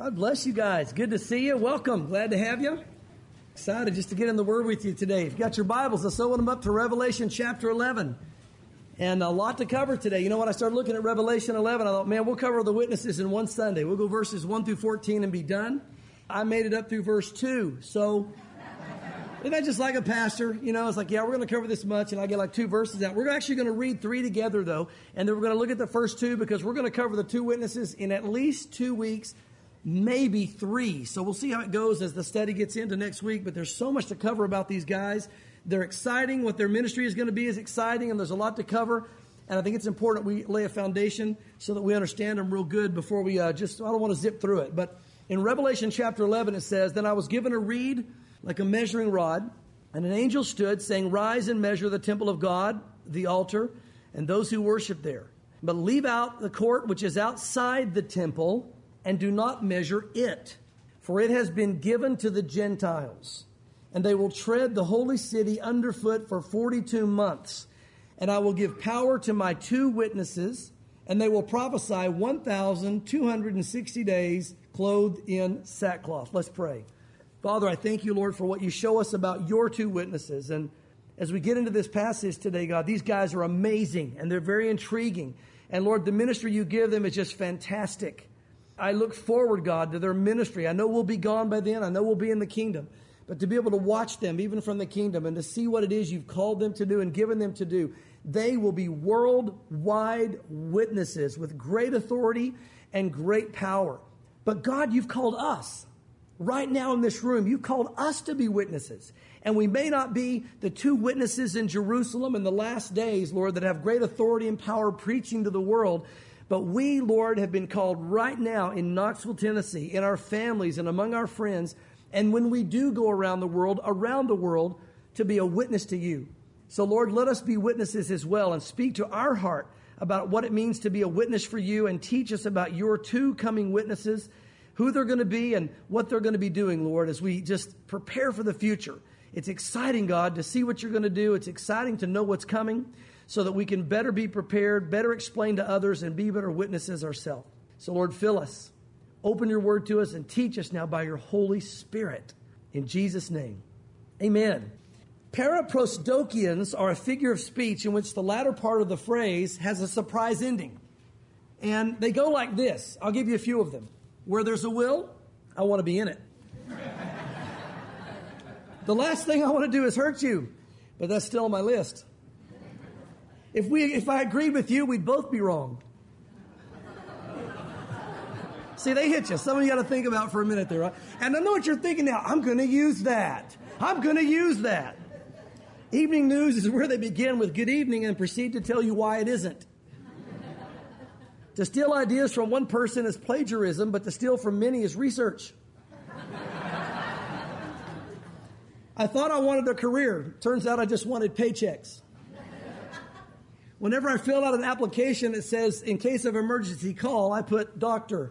God bless you guys. Good to see you. Welcome. Glad to have you. Excited just to get in the Word with you today. If you got your Bibles, let's open them up to Revelation chapter 11. And a lot to cover today. You know what? I started looking at Revelation 11. I thought, man, we'll cover the witnesses in one Sunday. We'll go verses 1 through 14 and be done. I made it up through verse 2. So, isn't that just like a pastor? You know, it's like, yeah, we're going to cover this much, and I get like 2 verses out. We're actually going to read 3 together, though. And then we're going to look at the first 2 because we're going to cover the 2 witnesses in at least 2 weeks. Maybe 3. So we'll see how it goes as the study gets into next week. But there's so much to cover about these guys. They're exciting. What their ministry is going to be is exciting. And there's a lot to cover. And I think it's important we lay a foundation so that we understand them real good before we I don't want to zip through it. But in Revelation chapter 11, it says, Then I was given a reed like a measuring rod. And an angel stood saying, Rise and measure the temple of God, the altar, and those who worship there. But leave out the court which is outside the temple, and do not measure it, for it has been given to the Gentiles, and they will tread the holy city underfoot for 42 months. And I will give power to my 2 witnesses, and they will prophesy 1,260 days clothed in sackcloth. Let's pray. Father, I thank you, Lord, for what you show us about your 2 witnesses. And as we get into this passage today, God, these guys are amazing, and they're very intriguing. And Lord, the ministry you give them is just fantastic. I look forward, God, to their ministry. I know we'll be gone by then. I know we'll be in the kingdom. But to be able to watch them, even from the kingdom, and to see what it is you've called them to do and given them to do, they will be worldwide witnesses with great authority and great power. But God, you've called us. Right now in this room, you called us to be witnesses. And we may not be the 2 witnesses in Jerusalem in the last days, Lord, that have great authority and power preaching to the world. But we, Lord, have been called right now in Knoxville, Tennessee, in our families and among our friends. And when we do go around the world, to be a witness to you. So, Lord, let us be witnesses as well and speak to our heart about what it means to be a witness for you, and teach us about your 2 coming witnesses, who they're going to be and what they're going to be doing, Lord, as we just prepare for the future. It's exciting, God, to see what you're going to do. It's exciting to know what's coming so that we can better be prepared, better explain to others, and be better witnesses ourselves. So, Lord, fill us. Open your word to us and teach us now by your Holy Spirit. In Jesus' name, amen. Paraprosdokians are a figure of speech in which the latter part of the phrase has a surprise ending. And they go like this. I'll give you a few of them. Where there's a will, I want to be in it. The last thing I want to do is hurt you, but that's still on my list. If I agreed with you, we'd both be wrong. See, they hit you. Some of you got to think about for a minute there, right? And I know what you're thinking now. I'm going to use that. I'm going to use that. Evening news is where they begin with good evening and proceed to tell you why it isn't. To steal ideas from one person is plagiarism, but to steal from many is research. I thought I wanted a career. Turns out I just wanted paychecks. Whenever I fill out an application that says, in case of emergency call, I put doctor.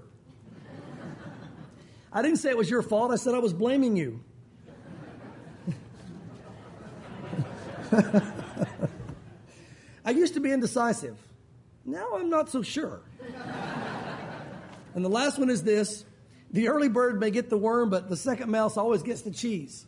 I didn't say it was your fault. I said I was blaming you. I used to be indecisive. Now I'm not so sure. And the last one is this. The early bird may get the worm, but the second mouse always gets the cheese.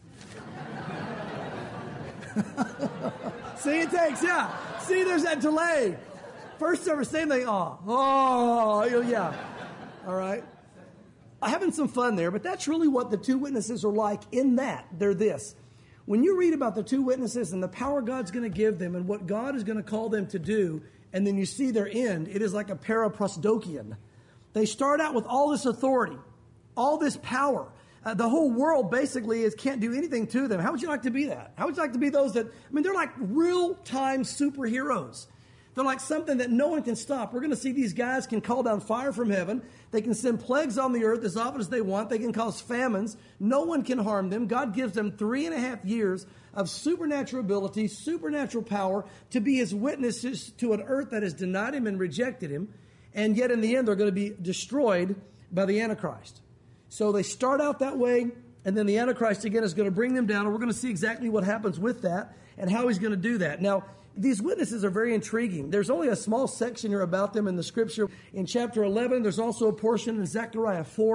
See, it takes, yeah. See, there's that delay. First service, same thing. Oh, yeah. All right. Having some fun there, but that's really what the 2 witnesses are like in that. They're this. When you read about the 2 witnesses and the power God's going to give them and what God is going to call them to do, and then you see their end, it is like a paraprosdokian. They start out with all this authority, all this power. The whole world basically can't do anything to them. How would you like to be that? How would you like to be those that, they're like real-time superheroes. They're like something that no one can stop. We're going to see these guys can call down fire from heaven. They can send plagues on the earth as often as they want. They can cause famines. No one can harm them. God gives them 3.5 years of supernatural ability, supernatural power to be his witnesses to an earth that has denied him and rejected him. And yet in the end, they're going to be destroyed by the Antichrist. So they start out that way, and then the Antichrist again is going to bring them down. And we're going to see exactly what happens with that and how he's going to do that. Now, these witnesses are very intriguing. There's only a small section here about them in the scripture. In chapter 11, there's also a portion in Zechariah 4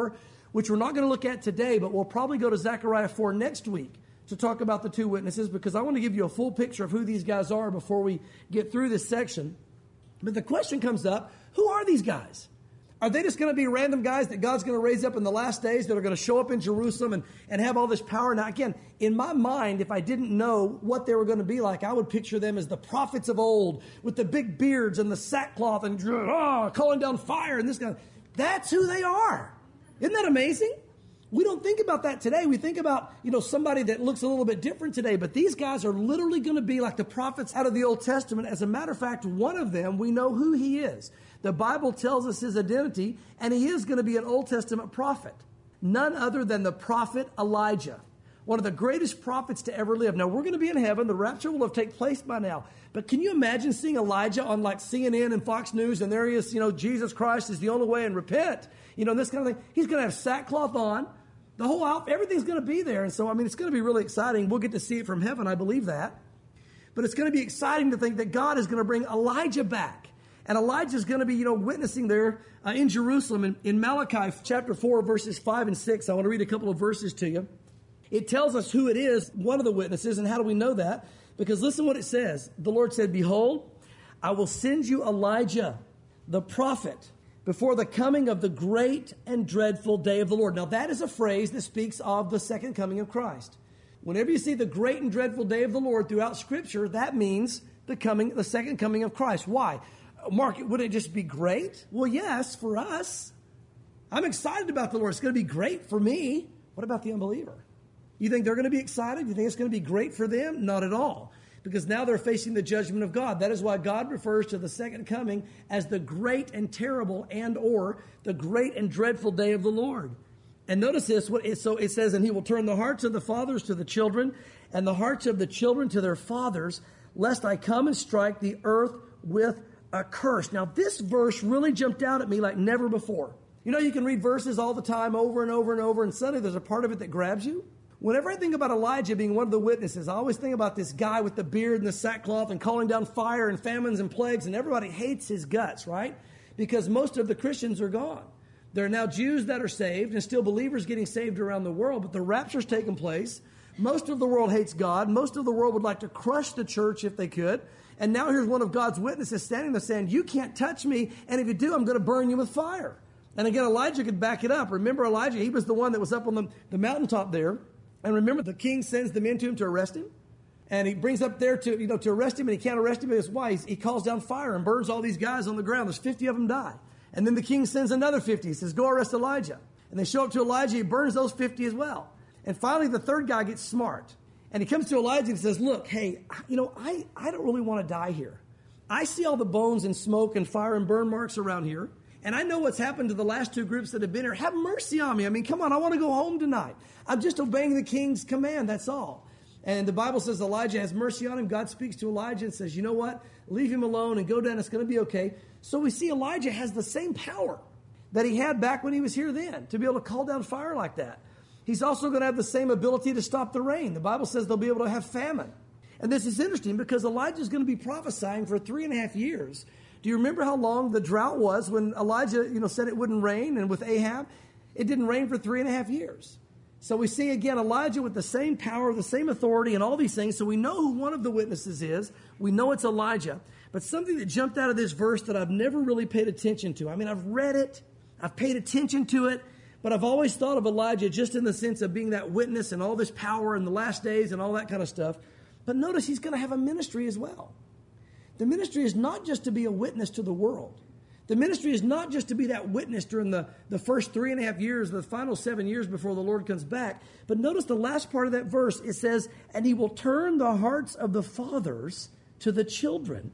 which we're not going to look at today, but we'll probably go to Zechariah 4 next week to talk about the two witnesses, because I want to give you a full picture of who these guys are before we get through this section. But the question comes up, who are these guys? Are they just going to be random guys that God's going to raise up in the last days that are going to show up in Jerusalem and have all this power? Now, again, in my mind, if I didn't know what they were going to be like, I would picture them as the prophets of old with the big beards and the sackcloth and calling down fire and this guy. That's who they are. Isn't that amazing? We don't think about that today. We think about, somebody that looks a little bit different today. But these guys are literally going to be like the prophets out of the Old Testament. As a matter of fact, one of them, we know who he is. The Bible tells us his identity, and he is going to be an Old Testament prophet. None other than the prophet Elijah, one of the greatest prophets to ever live. Now, we're going to be in heaven. The rapture will have taken place by now. But can you imagine seeing Elijah on like CNN and Fox News, and there he is, Jesus Christ is the only way, and repent, and this kind of thing. He's going to have sackcloth on. The whole outfit, everything's going to be there. And so, it's going to be really exciting. We'll get to see it from heaven. I believe that. But it's going to be exciting to think that God is going to bring Elijah back. And Elijah's going to be, witnessing there in Jerusalem. In Malachi chapter 4, verses 5 and 6, I want to read a couple of verses to you. It tells us who it is, one of the witnesses. And how do we know that? Because listen what it says. The Lord said, "Behold, I will send you Elijah, the prophet, before the coming of the great and dreadful day of the Lord." Now, that is a phrase that speaks of the second coming of Christ. Whenever you see the great and dreadful day of the Lord throughout Scripture, that means the second coming of Christ. Why? Mark, would it just be great? Well, yes, for us. I'm excited about the Lord. It's going to be great for me. What about the unbeliever? You think they're going to be excited? You think it's going to be great for them? Not at all. Because now they're facing the judgment of God. That is why God refers to the second coming as the great and terrible or the great and dreadful day of the Lord. And notice this. So it says, "And he will turn the hearts of the fathers to the children, and the hearts of the children to their fathers, lest I come and strike the earth with a curse." Now, this verse really jumped out at me like never before. You can read verses all the time over and over and over, and suddenly there's a part of it that grabs you. Whenever I think about Elijah being one of the witnesses, I always think about this guy with the beard and the sackcloth and calling down fire and famines and plagues, and everybody hates his guts, right? Because most of the Christians are gone. There are now Jews that are saved and still believers getting saved around the world, but the rapture's taken place. Most of the world hates God. Most of the world would like to crush the church if they could. And now here's one of God's witnesses standing there saying, "You can't touch me, and if you do, I'm going to burn you with fire." And again, Elijah could back it up. Remember Elijah, he was the one that was up on the mountaintop there. And remember, the king sends the men to him to arrest him. And he brings up there to arrest him, and he can't arrest him. Because why? He calls down fire and burns all these guys on the ground. There's 50 of them die. And then the king sends another 50. He says, "Go arrest Elijah." And they show up to Elijah. He burns those 50 as well. And finally, the third guy gets smart. And he comes to Elijah and says, "Look, hey, I don't really want to die here. I see all the bones and smoke and fire and burn marks around here. And I know what's happened to the last two groups that have been here. Have mercy on me. Come on, I want to go home tonight. I'm just obeying the king's command, that's all." And the Bible says Elijah has mercy on him. God speaks to Elijah and says, "You know what? Leave him alone and go down. It's going to be okay." So we see Elijah has the same power that he had back when he was here then, to be able to call down fire like that. He's also going to have the same ability to stop the rain. The Bible says they'll be able to have famine. And this is interesting because Elijah is going to be prophesying for 3.5 years. Do you remember how long the drought was when Elijah, said it wouldn't rain? And with Ahab, it didn't rain for 3.5 years. So we see again Elijah with the same power, the same authority, and all these things. So we know who one of the witnesses is. We know it's Elijah. But something that jumped out of this verse that I've never really paid attention to. I've read it, I've paid attention to it, but I've always thought of Elijah just in the sense of being that witness and all this power in the last days and all that kind of stuff. But notice he's going to have a ministry as well. The ministry is not just to be a witness to the world. The ministry is not just to be that witness during the first 3.5 years, the final 7 years before the Lord comes back. But notice the last part of that verse. It says, "And he will turn the hearts of the fathers to the children,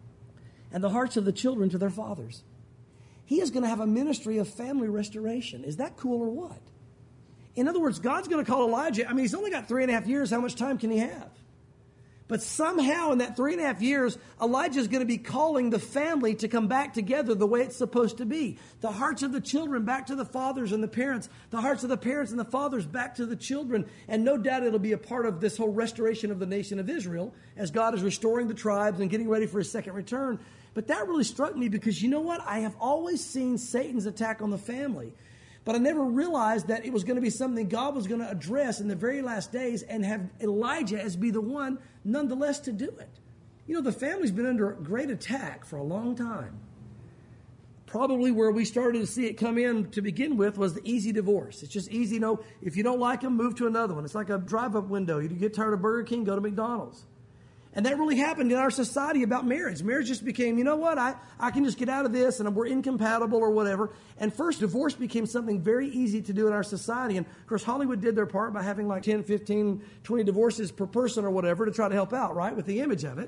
and the hearts of the children to their fathers." He is going to have a ministry of family restoration. Is that cool or what? In other words, God's going to call Elijah. He's only got 3.5 years. How much time can he have? But somehow in that 3.5 years, Elijah is going to be calling the family to come back together the way it's supposed to be. The hearts of the children back to the fathers and the parents. The hearts of the parents and the fathers back to the children. And no doubt it'll be a part of this whole restoration of the nation of Israel as God is restoring the tribes and getting ready for his second return. But that really struck me because you know what? I have always seen Satan's attack on the family. But I never realized that it was going to be something God was going to address in the very last days and have Elijah as be the one, nonetheless, to do it. You know, the family's been under great attack for a long time. Probably where we started to see it come in to begin with was the easy divorce. It's just easy, if you don't like them, move to another one. It's like a drive-up window. You get tired of Burger King, go to McDonald's. And that really happened in our society about marriage. Marriage just became, you know what, I can just get out of this and we're incompatible or whatever. And first, divorce became something very easy to do in our society. And of course, Hollywood did their part by having like 10, 15, 20 divorces per person or whatever to try to help out, right, with the image of it.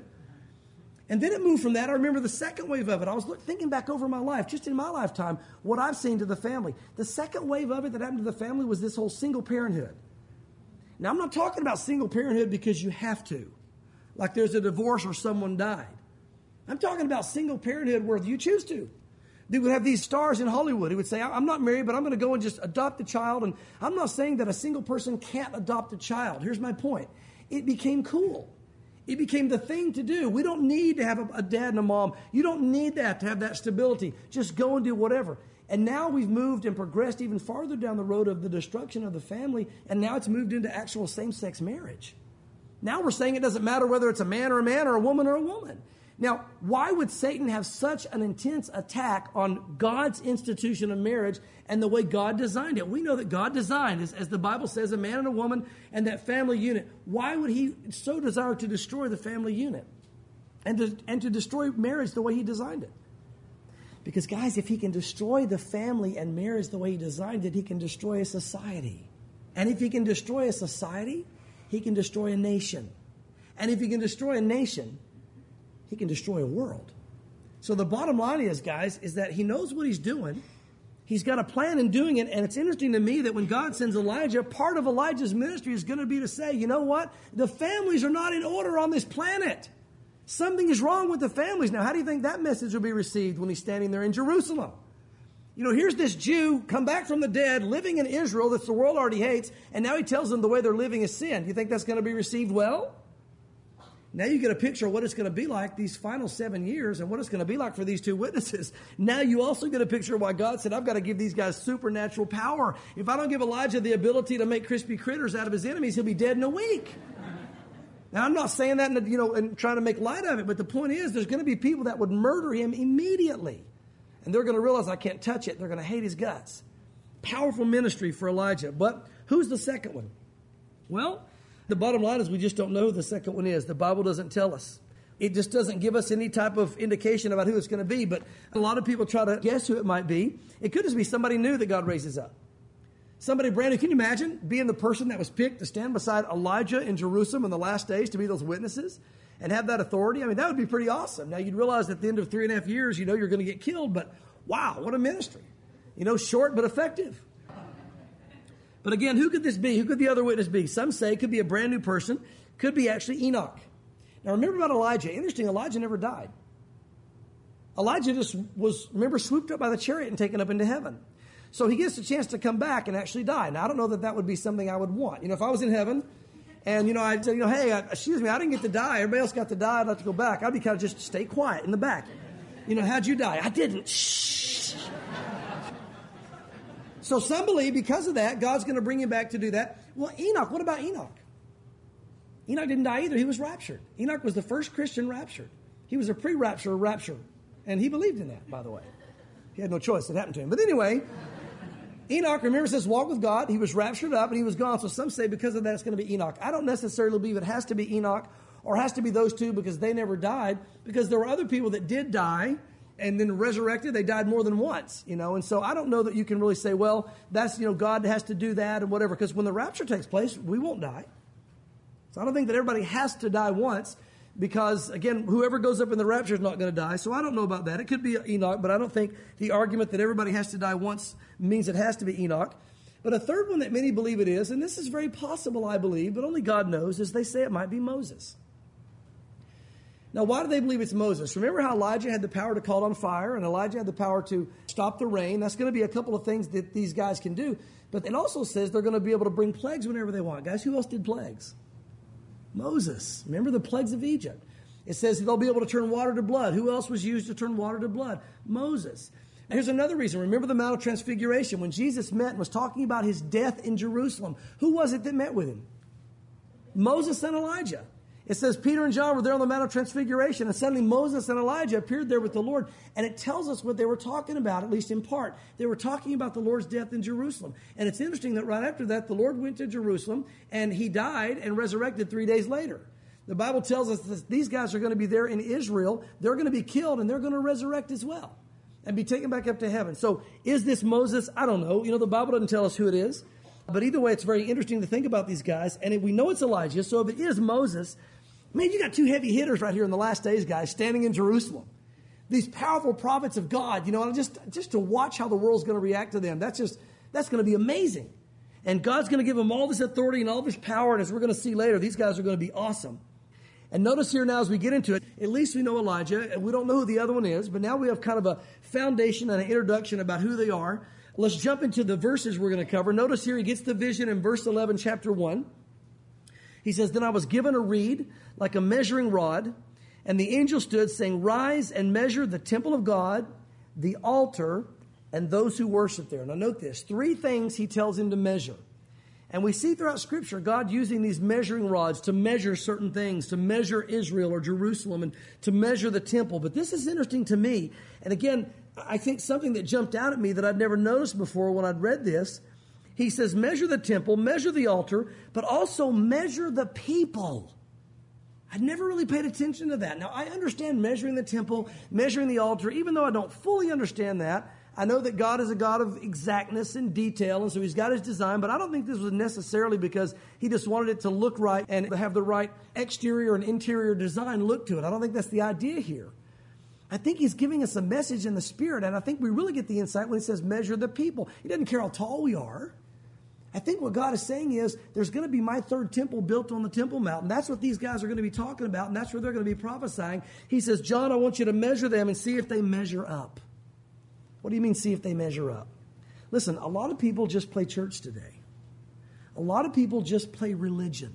And then it moved from that. I remember the second wave of it. I was thinking back over my life, just in my lifetime, what I've seen to the family. The second wave of it that happened to the family was this whole single parenthood. Now, I'm not talking about single parenthood because you have to. Like there's a divorce or someone died. I'm talking about single parenthood where you choose to. They would have these stars in Hollywood who would say, I'm not married, but I'm going to go and just adopt a child. And I'm not saying that a single person can't adopt a child. Here's my point. It became cool. It became the thing to do. We don't need to have a dad and a mom. You don't need that to have that stability. Just go and do whatever. And now we've moved and progressed even farther down the road of the destruction of the family. And now it's moved into actual same-sex marriage. Now we're saying it doesn't matter whether it's a man or a woman or a woman. Now, why would Satan have such an intense attack on God's institution of marriage and the way God designed it? We know that God designed, as the Bible says, a man and a woman and that family unit. Why would he so desire to destroy the family unit and to destroy marriage the way he designed it? Because, guys, if he can destroy the family and marriage the way he designed it, he can destroy a society. And if he can destroy a society, he can destroy a nation. And if he can destroy a nation, he can destroy a world. So the bottom line is, guys, is that he knows what he's doing. He's got a plan in doing it. And it's interesting to me that when God sends Elijah, part of Elijah's ministry is going to be to say, you know what? The families are not in order on this planet. Something is wrong with the families. Now, how do you think that message will be received when he's standing there in Jerusalem? You know, here's this Jew come back from the dead, living in Israel that the world already hates, and now he tells them the way they're living is sin. Do you think that's going to be received well? Now you get a picture of what it's going to be like these final 7 years and what it's going to be like for these two witnesses. Now you also get a picture of why God said, I've got to give these guys supernatural power. If I don't give Elijah the ability to make crispy critters out of his enemies, he'll be dead in a week. Now I'm not saying that, and trying to make light of it, but the point is there's going to be people that would murder him immediately. And they're going to realize I can't touch it. They're going to hate his guts. Powerful ministry for Elijah. But who's the second one? Well, the bottom line is we just don't know who the second one is. The Bible doesn't tell us. It just doesn't give us any type of indication about who it's going to be. But a lot of people try to guess who it might be. It could just be somebody new that God raises up. Somebody brand new. Can you imagine being the person that was picked to stand beside Elijah in Jerusalem in the last days to be those witnesses? And have that authority? I mean, that would be pretty awesome. Now, you'd realize at the end of 3.5 years, you're going to get killed. But wow, what a ministry. Short but effective. But again, who could this be? Who could the other witness be? Some say it could be a brand new person. Could be actually Enoch. Now, remember about Elijah. Interesting, Elijah never died. Elijah just was, remember, swooped up by the chariot and taken up into heaven. So he gets a chance to come back and actually die. Now, I don't know that that would be something I would want. If I was in heaven, and, I'd say, hey, excuse me, I didn't get to die. Everybody else got to die. I'd like to go back. I'd be kind of just stay quiet in the back. How'd you die? I didn't. Shh. So some believe because of that, God's going to bring him back to do that. Well, Enoch, what about Enoch? Enoch didn't die either. He was raptured. Enoch was the first Christian raptured. He was a pre-rapture rapture. And he believed in that, by the way. He had no choice. It happened to him. But anyway, Enoch, remember, it says walk with God. He was raptured up and he was gone. So some say because of that, it's going to be Enoch. I don't necessarily believe it has to be Enoch or has to be those two because they never died. Because there were other people that did die and then resurrected. They died more than once, And so I don't know that you can really say, well, that's, God has to do that and whatever. Because when the rapture takes place, we won't die. So I don't think that everybody has to die once. Because, again, whoever goes up in the rapture is not going to die. So I don't know about that. It could be Enoch, but I don't think the argument that everybody has to die once means it has to be Enoch. But a third one that many believe it is, and this is very possible, I believe, but only God knows, is they say it might be Moses. Now, why do they believe it's Moses? Remember how Elijah had the power to call on fire, and Elijah had the power to stop the rain? That's going to be a couple of things that these guys can do. But it also says they're going to be able to bring plagues whenever they want. Guys, who else did plagues? Moses. Remember the plagues of Egypt. It says they'll be able to turn water to blood. Who else was used to turn water to blood? Moses. And here's another reason. Remember the Mount of Transfiguration. When Jesus met and was talking about his death in Jerusalem, who was it that met with him? Moses and Elijah. It says Peter and John were there on the Mount of Transfiguration, and suddenly Moses and Elijah appeared there with the Lord. And it tells us what they were talking about, at least in part. They were talking about the Lord's death in Jerusalem. And it's interesting that right after that, the Lord went to Jerusalem, and he died and resurrected 3 days later. The Bible tells us that these guys are going to be there in Israel. They're going to be killed, and they're going to resurrect as well and be taken back up to heaven. So is this Moses? I don't know. The Bible doesn't tell us who it is. But either way, it's very interesting to think about these guys. And we know it's Elijah. So if it is Moses, man, you got two heavy hitters right here in the last days, guys, standing in Jerusalem. These powerful prophets of God, just to watch how the world's going to react to them. That's going to be amazing. And God's going to give them all this authority and all this power. And as we're going to see later, these guys are going to be awesome. And notice here now as we get into it, at least we know Elijah, and we don't know who the other one is, but now we have kind of a foundation and an introduction about who they are. Let's jump into the verses we're going to cover. Notice here he gets the vision in verse 11, chapter 1. He says, "Then I was given a reed like a measuring rod, and the angel stood saying, 'Rise and measure the temple of God, the altar, and those who worship there.'" Now note this, 3 things he tells him to measure. And we see throughout Scripture God using these measuring rods to measure certain things, to measure Israel or Jerusalem and to measure the temple. But this is interesting to me. And again, I think something that jumped out at me that I'd never noticed before when I'd read this. He says, measure the temple, measure the altar, but also measure the people. I'd never really paid attention to that. Now, I understand measuring the temple, measuring the altar, even though I don't fully understand that. I know that God is a God of exactness and detail, and so he's got his design, but I don't think this was necessarily because he just wanted it to look right and have the right exterior and interior design look to it. I don't think that's the idea here. I think he's giving us a message in the Spirit, and I think we really get the insight when he says measure the people. He doesn't care how tall we are. I think what God is saying is there's going to be my third temple built on the Temple Mount. That's what these guys are going to be talking about, and that's where they're going to be prophesying. He says, John, I want you to measure them and see if they measure up. What do you mean, see if they measure up? Listen, a lot of people just play church today. A lot of people just play religion.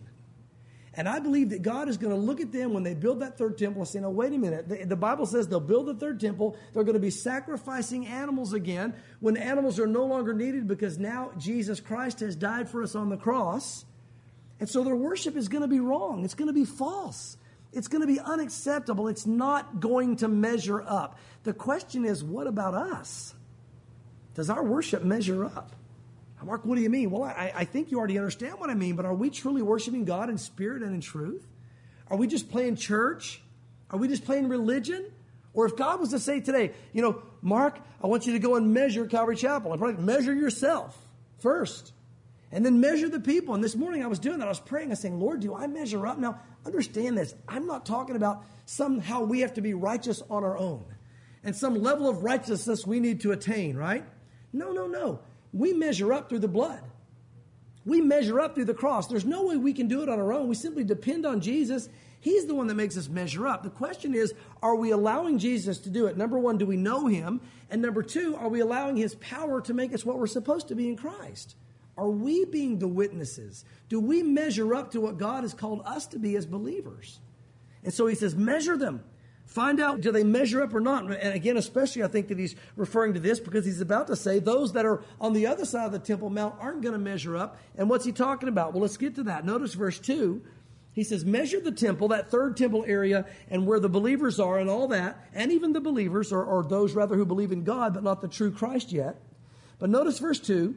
And I believe that God is going to look at them when they build that third temple and say, no, wait a minute. The Bible says they'll build the third temple. They're going to be sacrificing animals again when animals are no longer needed because now Jesus Christ has died for us on the cross. And so their worship is going to be wrong. It's going to be false. It's going to be unacceptable. It's not going to measure up. The question is, what about us? Does our worship measure up? Mark, what do you mean? Well, I think you already understand what I mean, but are we truly worshiping God in spirit and in truth? Are we just playing church? Are we just playing religion? Or if God was to say today, Mark, I want you to go and measure Calvary Chapel. I'd probably measure yourself first and then measure the people. And this morning I was doing that. I was praying. I was saying, Lord, do I measure up? Now, understand this. I'm not talking about somehow we have to be righteous on our own and some level of righteousness we need to attain, right? No. We measure up through the blood. We measure up through the cross. There's no way we can do it on our own. We simply depend on Jesus. He's the one that makes us measure up. The question is, are we allowing Jesus to do it? Number one, do we know him? And number two, are we allowing his power to make us what we're supposed to be in Christ? Are we being the witnesses? Do we measure up to what God has called us to be as believers? And so he says, measure them. Find out, do they measure up or not? And again, especially I think that he's referring to this because he's about to say those that are on the other side of the Temple Mount aren't going to measure up. And what's he talking about? Well, let's get to that. Notice verse 2. He says, measure the temple, that third temple area, and where the believers are and all that, and even the believers, or those rather who believe in God, but not the true Christ yet. But notice verse 2.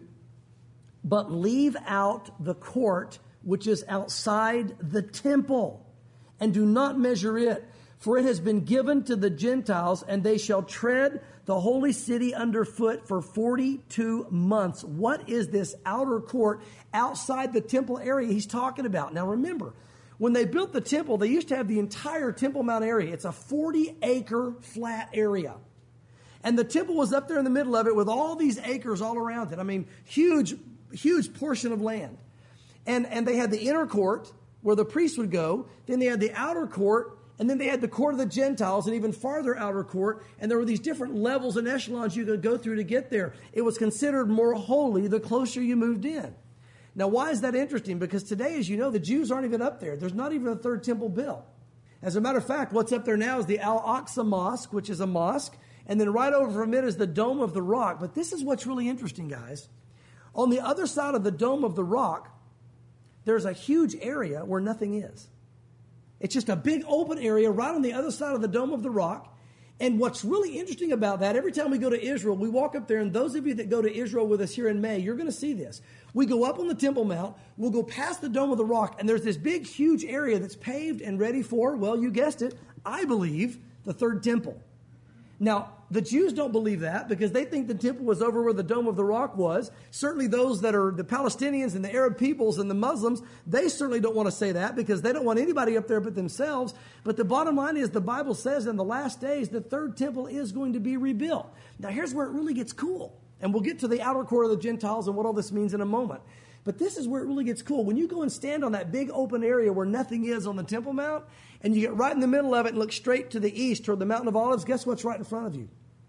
But leave out the court which is outside the temple, and do not measure it. For it has been given to the Gentiles, and they shall tread the holy city underfoot for 42 months. What is this outer court outside the temple area he's talking about? Now remember, when they built the temple, they used to have the entire Temple Mount area. It's a 40-acre flat area. And the temple was up there in the middle of it with all these acres all around it. I mean, huge portion of land. And they had the inner court where the priests would go. Then they had the outer court. And then they had the court of the Gentiles, and even farther outer court. And there were these different levels and echelons you could go through to get there. It was considered more holy the closer you moved in. Now, why is that interesting? Because today, as you know, the Jews aren't even up there. There's not even a third temple built. As a matter of fact, what's up there now is the Al-Aqsa Mosque, which is a mosque. And then right over from it is the Dome of the Rock. But this is what's really interesting, guys. On the other side of the Dome of the Rock, there's a huge area where nothing is. It's just a big open area right on the other side of the Dome of the Rock. And what's really interesting about that, every time we go to Israel, we walk up there, and those of you that go to Israel with us here in May, you're going to see this. We go up on the Temple Mount, we'll go past the Dome of the Rock, and there's this big, huge area that's paved and ready for, well, you guessed it, I believe, the third temple. Now, the Jews don't believe that because they think the temple was over where the Dome of the Rock was. Certainly those that are the Palestinians and the Arab peoples and the Muslims, they certainly don't want to say that because they don't want anybody up there but themselves. But the bottom line is the Bible says in the last days the third temple is going to be rebuilt. Now, here's where it really gets cool. And we'll get to the outer court of the Gentiles and what all this means in a moment. But this is where it really gets cool. When you go and stand on that big open area where nothing is on the Temple Mount, and you get right in the middle of it and look straight to the east toward the Mountain of Olives, guess what's right in front of you?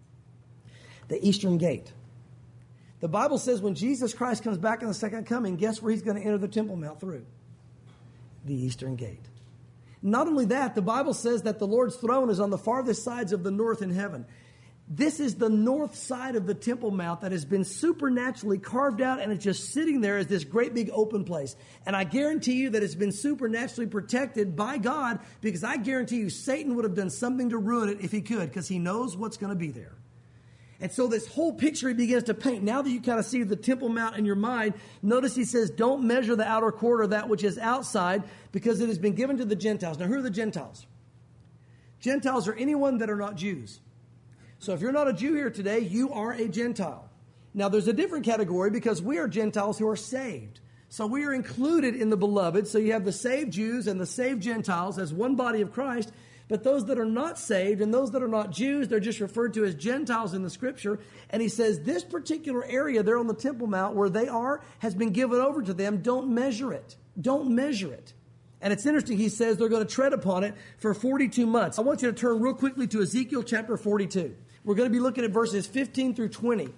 The Eastern Gate. The Bible says when Jesus Christ comes back in the second coming, guess where he's going to enter the Temple Mount through? The Eastern Gate. Not only that, the Bible says that the Lord's throne is on the farthest sides of the north in heaven. This is the north side of the Temple Mount that has been supernaturally carved out, and it's just sitting there as this great big open place. And I guarantee you that it's been supernaturally protected by God, because I guarantee you Satan would have done something to ruin it if he could, because he knows what's going to be there. And so this whole picture he begins to paint. Now that you kind of see the Temple Mount in your mind, notice he says, don't measure the outer court or that which is outside, because it has been given to the Gentiles. Now, who are the Gentiles? Gentiles are anyone that are not Jews. So if you're not a Jew here today, you are a Gentile. Now, there's a different category because we are Gentiles who are saved. So we are included in the beloved. So you have the saved Jews and the saved Gentiles as one body of Christ. But those that are not saved and those that are not Jews, they're just referred to as Gentiles in the Scripture. And he says this particular area there on the Temple Mount where they are has been given over to them. Don't measure it. Don't measure it. And it's interesting. He says they're going to tread upon it for 42 months. I want you to turn real quickly to Ezekiel chapter 42. We're going to be looking at verses 15 through 20.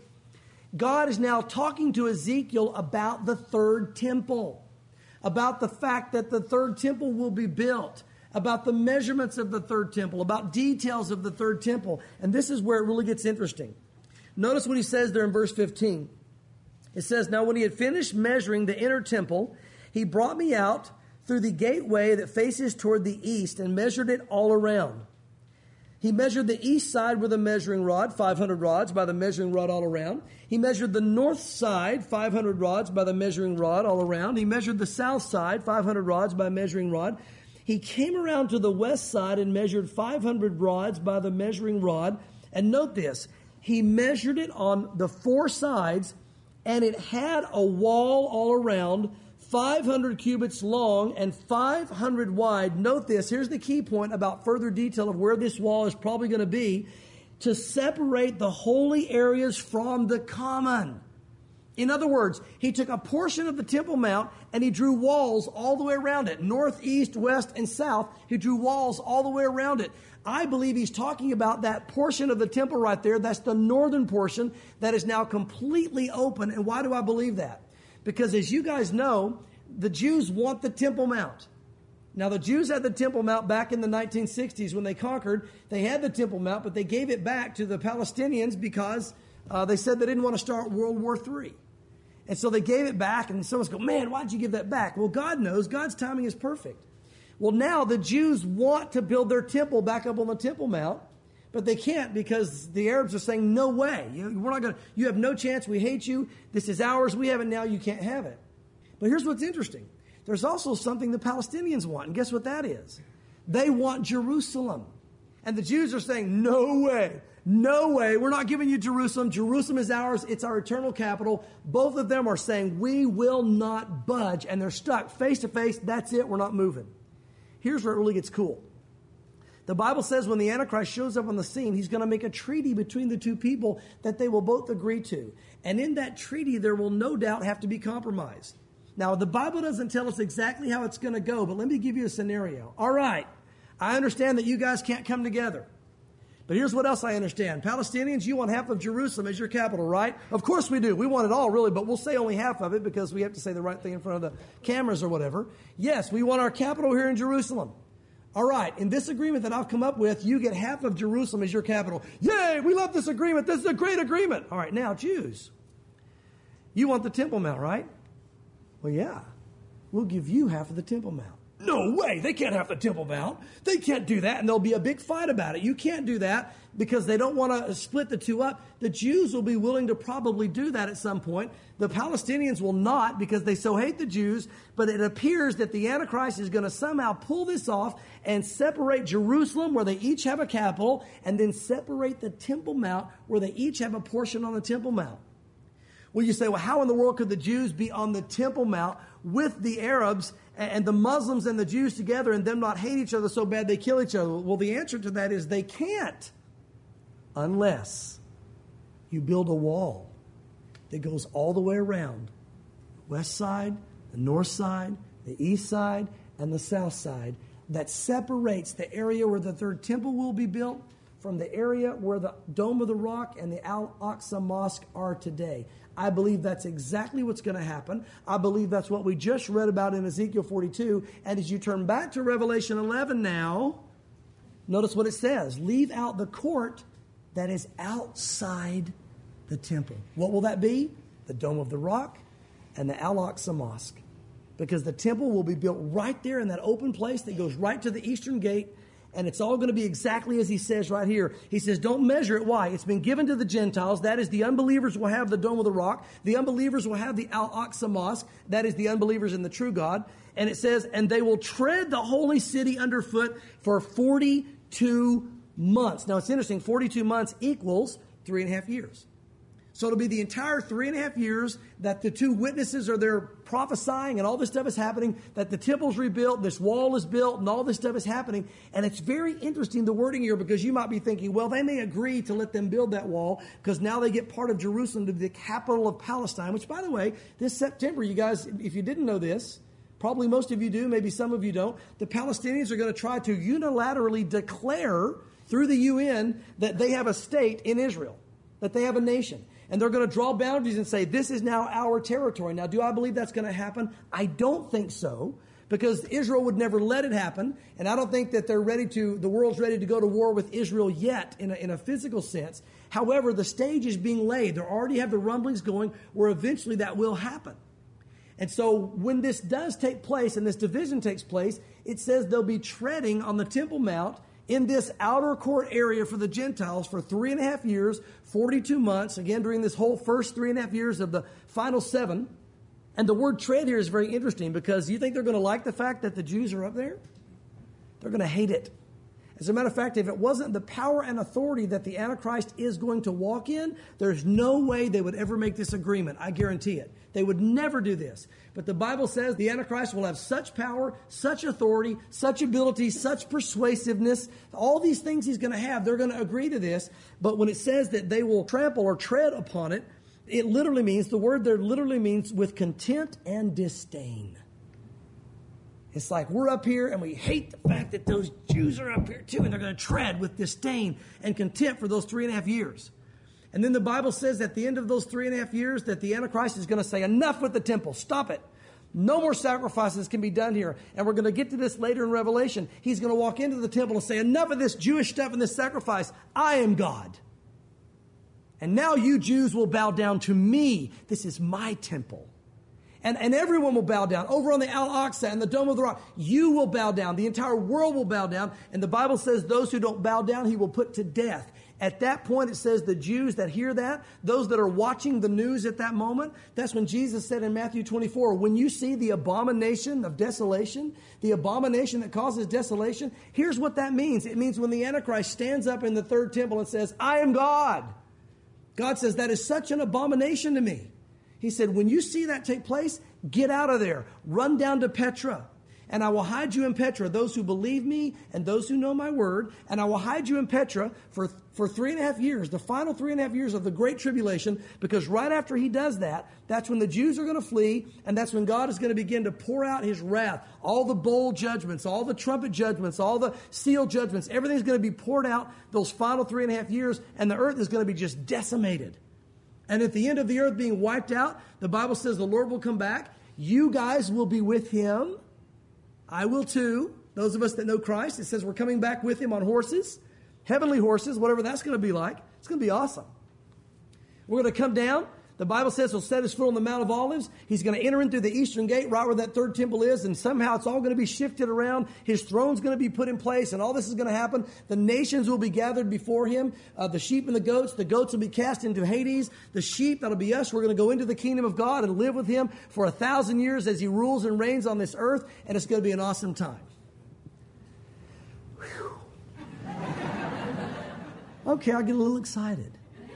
God is now talking to Ezekiel about the third temple, about the fact that the third temple will be built, about the measurements of the third temple, about details of the third temple. And this is where it really gets interesting. Notice what he says there in verse 15. It says, now when he had finished measuring the inner temple, he brought me out through the gateway that faces toward the east and measured it all around. He measured the east side with a measuring rod, 500 rods by the measuring rod all around. He measured the north side, 500 rods by the measuring rod all around. He measured the south side, 500 rods by measuring rod. He came around to the west side and measured 500 rods by the measuring rod. And note this, he measured it on the four sides, and it had a wall all around, 500 cubits long and 500 wide. Note this, here's the key point about further detail of where this wall is probably going to be, to separate the holy areas from the common. In other words, he took a portion of the Temple Mount and he drew walls all the way around it. North, east, west, and south. He drew walls all the way around it. I believe he's talking about that portion of the temple right there. That's the northern portion that is now completely open. And why do I believe that? Because as you guys know, the Jews want the Temple Mount. Now, the Jews had the Temple Mount back in the 1960s when they conquered. They had the Temple Mount, but they gave it back to the Palestinians because they said they didn't want to start World War III. And so they gave it back, and someone's going, man, why'd you give that back? Well, God knows. God's timing is perfect. Well, now the Jews want to build their temple back up on the Temple Mount, but they can't because the Arabs are saying, no way. We're not going to. You have no chance. We hate you. This is ours. We have it now. You can't have it. But here's what's interesting. There's also something the Palestinians want, and guess what that is? They want Jerusalem. And the Jews are saying, no way. No way. We're not giving you Jerusalem. Jerusalem is ours. It's our eternal capital. Both of them are saying, we will not budge. And they're stuck face to face. That's it. We're not moving. Here's where it really gets cool. The Bible says when the Antichrist shows up on the scene, he's going to make a treaty between the two people that they will both agree to. And in that treaty, there will no doubt have to be compromise. Now, the Bible doesn't tell us exactly how it's going to go, but let me give you a scenario. All right, I understand that you guys can't come together. But here's what else I understand. Palestinians, you want half of Jerusalem as your capital, right? Of course we do. We want it all, really, but we'll say only half of it because we have to say the right thing in front of the cameras or whatever. Yes, we want our capital here in Jerusalem. All right, in this agreement that I've come up with, you get half of Jerusalem as your capital. Yay, we love this agreement. This is a great agreement. All right, now, Jews, you want the Temple Mount, right? Well, yeah, we'll give you half of the Temple Mount. No way, they can't have the Temple Mount. They can't do that, and there'll be a big fight about it. You can't do that because they don't want to split the two up. The Jews will be willing to probably do that at some point. The Palestinians will not because they so hate the Jews, but it appears that the Antichrist is going to somehow pull this off and separate Jerusalem, where they each have a capital, and then separate the Temple Mount, where they each have a portion on the Temple Mount. Well, you say, well, how in the world could the Jews be on the Temple Mount with the Arabs and the Muslims and the Jews together and them not hate each other so bad they kill each other? Well, the answer to that is they can't unless you build a wall that goes all the way around the west side, the north side, the east side, and the south side that separates the area where the third temple will be built from the area where the Dome of the Rock and the Al-Aqsa Mosque are today. I believe that's exactly what's going to happen. I believe that's what we just read about in Ezekiel 42. And as you turn back to Revelation 11 now, notice what it says. Leave out the court that is outside the temple. What will that be? The Dome of the Rock and the Al-Aqsa Mosque. Because the temple will be built right there in that open place that goes right to the eastern gate. And it's all going to be exactly as he says right here. He says, don't measure it. Why? It's been given to the Gentiles. That is, the unbelievers will have the Dome of the Rock. The unbelievers will have the Al-Aqsa Mosque. That is, the unbelievers in the true God. And it says, and they will tread the holy city underfoot for 42 months. Now, it's interesting. 42 months equals 3.5 years. So it'll be the entire 3.5 years that the two witnesses are there prophesying and all this stuff is happening, that the temple's rebuilt, this wall is built, and all this stuff is happening. And it's very interesting, the wording here, because you might be thinking, well, they may agree to let them build that wall because now they get part of Jerusalem to be the capital of Palestine, which, by the way, this September, you guys, if you didn't know this, probably most of you do, maybe some of you don't, the Palestinians are going to try to unilaterally declare through the UN that they have a state in Israel, that they have a nation. And they're going to draw boundaries and say, this is now our territory. Now, do I believe that's going to happen? I don't think so, because Israel would never let it happen. And I don't think that the world's ready to go to war with Israel yet in a physical sense. However, the stage is being laid. They already have the rumblings going where eventually that will happen. And so when this does take place and this division takes place, it says they'll be treading on the Temple Mount in this outer court area for the Gentiles for 3.5 years, 42 months, again, during this whole first 3.5 years of the final 7. And the word tread here is very interesting because you think they're going to like the fact that the Jews are up there? They're going to hate it. As a matter of fact, if it wasn't the power and authority that the Antichrist is going to walk in, there's no way they would ever make this agreement. I guarantee it. They would never do this. But the Bible says the Antichrist will have such power, such authority, such ability, such persuasiveness. All these things he's going to have, they're going to agree to this. But when it says that they will trample or tread upon it, it literally means, the word there literally means with contempt and disdain. It's like we're up here and we hate the fact that those Jews are up here too, and they're going to tread with disdain and contempt for those 3.5 years. And then the Bible says at the end of those 3.5 years that the Antichrist is going to say, enough with the temple, stop it. No more sacrifices can be done here. And we're going to get to this later in Revelation. He's going to walk into the temple and say, enough of this Jewish stuff and this sacrifice. I am God. And now you Jews will bow down to me. This is my temple. And everyone will bow down. Over on the Al-Aqsa and the Dome of the Rock, you will bow down. The entire world will bow down. And the Bible says those who don't bow down, he will put to death. At that point, it says the Jews that hear that, those that are watching the news at that moment, that's when Jesus said in Matthew 24, when you see the abomination of desolation, the abomination that causes desolation, here's what that means. It means when the Antichrist stands up in the third temple and says, I am God. God says, that is such an abomination to me. He said, when you see that take place, get out of there. Run down to Petra. And I will hide you in Petra, those who believe me and those who know my word. And I will hide you in Petra for 3.5 years, the final 3.5 years of the Great Tribulation, because right after he does that, that's when the Jews are going to flee, and that's when God is going to begin to pour out his wrath. All the bowl judgments, all the trumpet judgments, all the seal judgments, everything's going to be poured out those final 3.5 years, and the earth is going to be just decimated. And at the end of the earth being wiped out, the Bible says the Lord will come back. You guys will be with him. I will too, Those of us that know Christ, it says we're coming back with him on horses, heavenly horses, whatever that's going to be like. It's going to be awesome. We're going to come down. The Bible says he'll set his foot on the Mount of Olives. He's going to enter in through the eastern gate, right where that third temple is, and somehow it's all going to be shifted around. His throne's going to be put in place, and all this is going to happen. The nations will be gathered before him, the sheep and the goats. The goats will be cast into Hades. The sheep, that'll be us. We're going to go into the kingdom of God and live with him for 1,000 years as he rules and reigns on this earth, and it's going to be an awesome time. Whew. Okay, I'll get a little excited.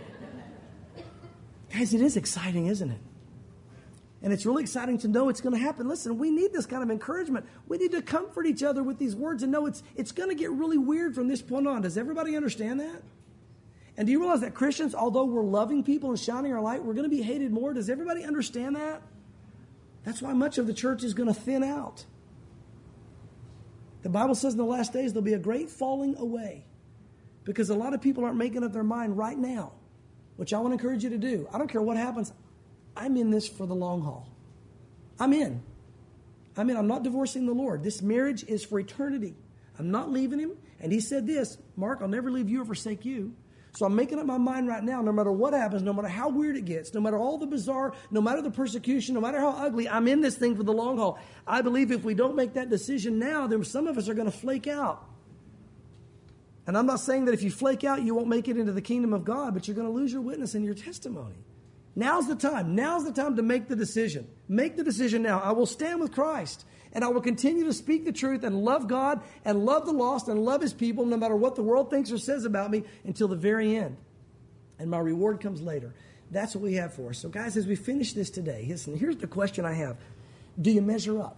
Guys, it is exciting, isn't it? And it's really exciting to know it's going to happen. Listen, we need this kind of encouragement. We need to comfort each other with these words and know it's going to get really weird from this point on. Does everybody understand that? And do you realize that Christians, although we're loving people and shining our light, we're going to be hated more? Does everybody understand that? That's why much of the church is going to thin out. The Bible says in the last days there'll be a great falling away because a lot of people aren't making up their mind right now, which I want to encourage you to do. I don't care what happens. I'm in this for the long haul. I'm in. I'm not divorcing the Lord. This marriage is for eternity. I'm not leaving him. And he said this, Mark, I'll never leave you or forsake you. So I'm making up my mind right now, no matter what happens, no matter how weird it gets, no matter all the bizarre, no matter the persecution, no matter how ugly, I'm in this thing for the long haul. I believe if we don't make that decision now, then some of us are going to flake out. And I'm not saying that if you flake out, you won't make it into the kingdom of God, but you're going to lose your witness and your testimony. Now's the time. Now's the time to make the decision. Make the decision now. I will stand with Christ, and I will continue to speak the truth and love God and love the lost and love his people no matter what the world thinks or says about me until the very end. And my reward comes later. That's what we have for us. So guys, as we finish this today, listen, here's the question I have. Do you measure up?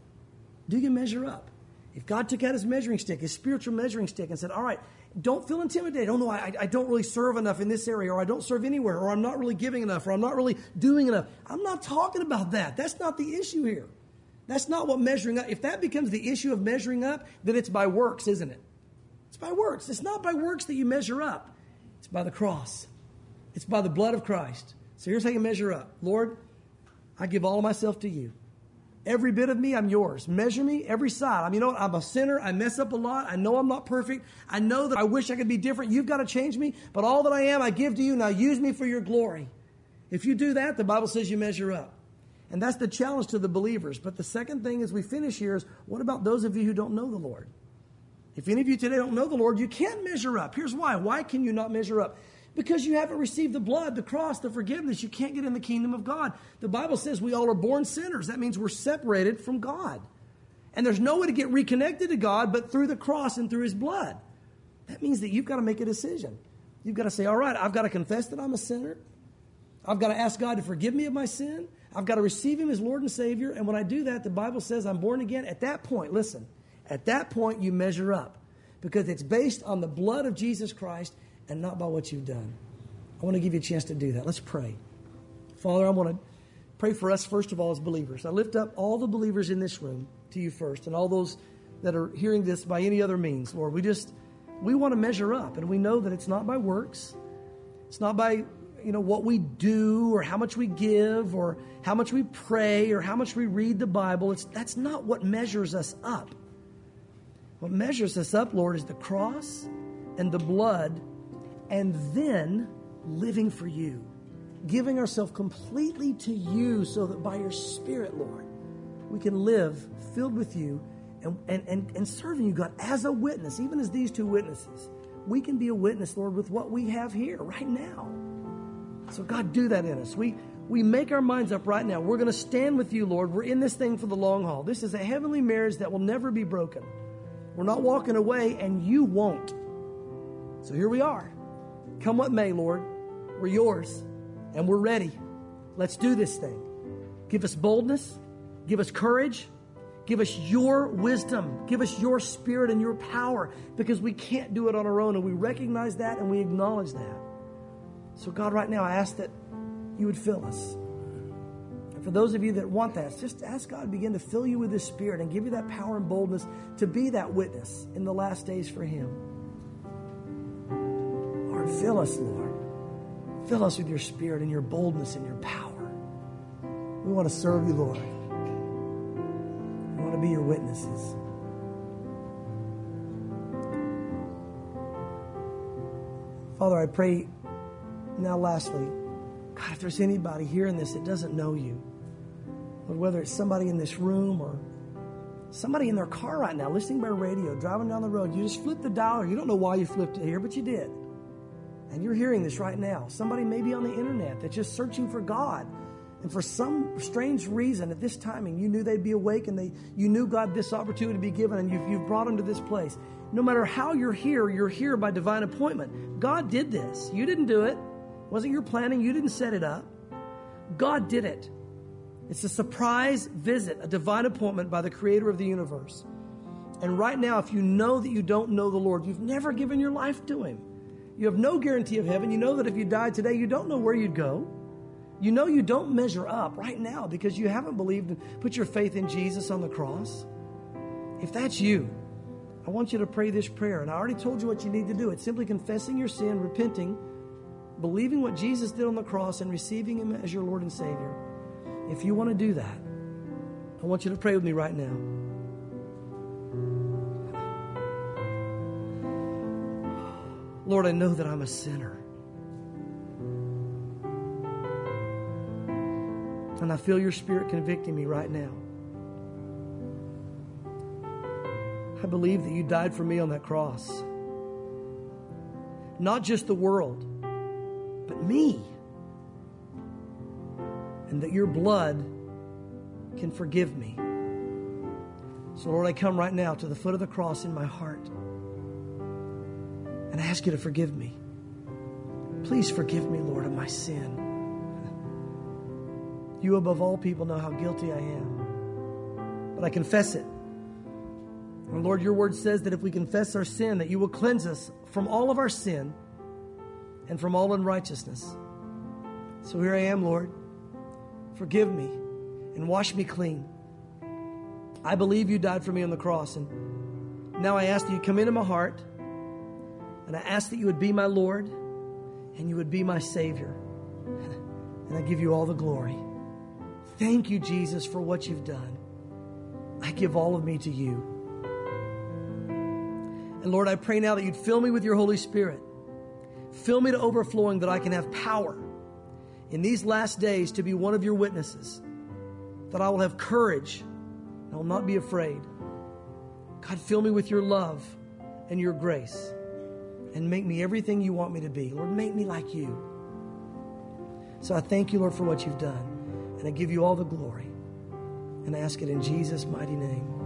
Do you measure up? If God took out his measuring stick, his spiritual measuring stick, and said, all right, don't feel intimidated. Oh, no, I don't really serve enough in this area, or I don't serve anywhere, or I'm not really giving enough, or I'm not really doing enough. I'm not talking about that. That's not the issue here. That's not what measuring up. If that becomes the issue of measuring up, then it's by works, isn't it? It's by works. It's not by works that you measure up. It's by the cross. It's by the blood of Christ. So here's how you measure up. Lord, I give all of myself to you. Every bit of me, I'm yours. Measure me every side. You know what? I'm a sinner. I mess up a lot. I know I'm not perfect. I know that I wish I could be different. You've got to change me. But all that I am, I give to you. Now use me for your glory. If you do that, the Bible says you measure up. And that's the challenge to the believers. But the second thing as we finish here is, what about those of you who don't know the Lord? If any of you today don't know the Lord, you can't measure up. Here's why. Why can you not measure up? Because you haven't received the blood, the cross, the forgiveness. You can't get in the kingdom of God. The Bible says we all are born sinners. That means we're separated from God. And there's no way to get reconnected to God but through the cross and through his blood. That means that you've got to make a decision. You've got to say, all right, I've got to confess that I'm a sinner. I've got to ask God to forgive me of my sin. I've got to receive him as Lord and Savior. And when I do that, the Bible says I'm born again. At that point, listen, at that point you measure up because it's based on the blood of Jesus Christ and not by what you've done. I want to give you a chance to do that. Let's pray. Father, I want to pray for us, first of all, as believers. I lift up all the believers in this room to you first and all those that are hearing this by any other means. Lord, we want to measure up, and we know that it's not by works. It's not by, what we do or how much we give or how much we pray or how much we read the Bible. That's not what measures us up. What measures us up, Lord, is the cross and the blood, and then living for you, giving ourselves completely to you so that by your Spirit, Lord, we can live filled with you and serving you, God, as a witness, even as these two witnesses. We can be a witness, Lord, with what we have here right now. So, God, do that in us. We make our minds up right now. We're going to stand with you, Lord. We're in this thing for the long haul. This is a heavenly marriage that will never be broken. We're not walking away, and you won't. So here we are. Come what may, Lord. We're yours, and we're ready. Let's do this thing. Give us boldness. Give us courage. Give us your wisdom. Give us your Spirit and your power, because we can't do it on our own, and we recognize that and we acknowledge that. So, God, right now I ask that you would fill us. And for those of you that want that, just ask God to begin to fill you with his Spirit and give you that power and boldness to be that witness in the last days for him. Lord, fill us, Lord. Fill us with your Spirit and your boldness and your power. We want to serve you, Lord. We want to be your witnesses. Father, I pray now lastly, God, if there's anybody hearing this that doesn't know you, Lord, whether it's somebody in this room or somebody in their car right now, listening by radio, driving down the road, you just flipped the dial, or you don't know why you flipped it here, but you did. And you're hearing this right now. Somebody maybe on the internet that's just searching for God. And for some strange reason, at this timing, you knew they'd be awake and you knew, God, this opportunity to be given, and you've brought them to this place. No matter how you're here by divine appointment. God did this. You didn't do it. It wasn't your planning. You didn't set it up. God did it. It's a surprise visit, a divine appointment by the Creator of the universe. And right now, if you know that you don't know the Lord, you've never given your life to Him. You have no guarantee of heaven. You know that if you died today, you don't know where you'd go. You know you don't measure up right now because you haven't believed and put your faith in Jesus on the cross. If that's you, I want you to pray this prayer. And I already told you what you need to do. It's simply confessing your sin, repenting, believing what Jesus did on the cross, and receiving Him as your Lord and Savior. If you want to do that, I want you to pray with me right now. Lord, I know that I'm a sinner. And I feel your Spirit convicting me right now. I believe that you died for me on that cross. Not just the world, but me. And that your blood can forgive me. So, Lord, I come right now to the foot of the cross in my heart. And I ask you to forgive me. Please forgive me, Lord, of my sin. You above all people know how guilty I am. But I confess it. And Lord, your word says that if we confess our sin, that you will cleanse us from all of our sin and from all unrighteousness. So here I am, Lord. Forgive me and wash me clean. I believe you died for me on the cross. And now I ask that you come into my heart. And I ask that you would be my Lord and you would be my Savior. And I give you all the glory. Thank you, Jesus, for what you've done. I give all of me to you. And Lord, I pray now that you'd fill me with your Holy Spirit. Fill me to overflowing that I can have power in these last days to be one of your witnesses. That I will have courage and I will not be afraid. God, fill me with your love and your grace. And make me everything you want me to be. Lord, make me like you. So I thank you, Lord, for what you've done. And I give you all the glory. And I ask it in Jesus' mighty name.